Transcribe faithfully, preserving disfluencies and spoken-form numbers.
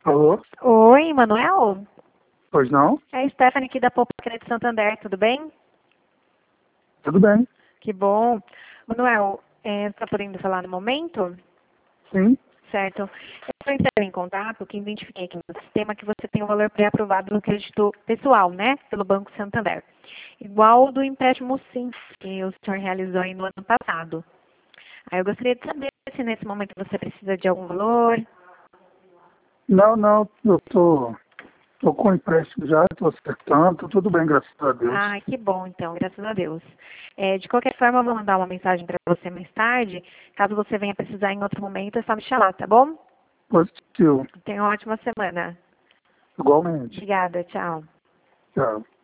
Alô? Oi, Manuel? Pois não? É a Stephanie aqui da Poupa Crédito Santander, tudo bem? Tudo bem? Que bom. Manuel, é, está podendo falar no momento? Sim. Certo. Eu estou entrando em contato que identifiquei aqui no sistema que você tem um valor pré-aprovado no crédito pessoal, né? Pelo Banco Santander. Igual do empréstimo Sim, que o senhor realizou aí no ano passado. Aí eu gostaria de saber se nesse momento você precisa de algum valor. Não, não, eu tô, tô com empréstimo já, tô acertando, tô tudo bem, graças a Deus. Ah, que bom, então, graças a Deus. É, de qualquer forma, eu vou mandar uma mensagem para você mais tarde. Caso você venha precisar em outro momento, é só me chamar, tá bom? Positivo. Tenha uma ótima semana. Igualmente. Obrigada, tchau. Tchau.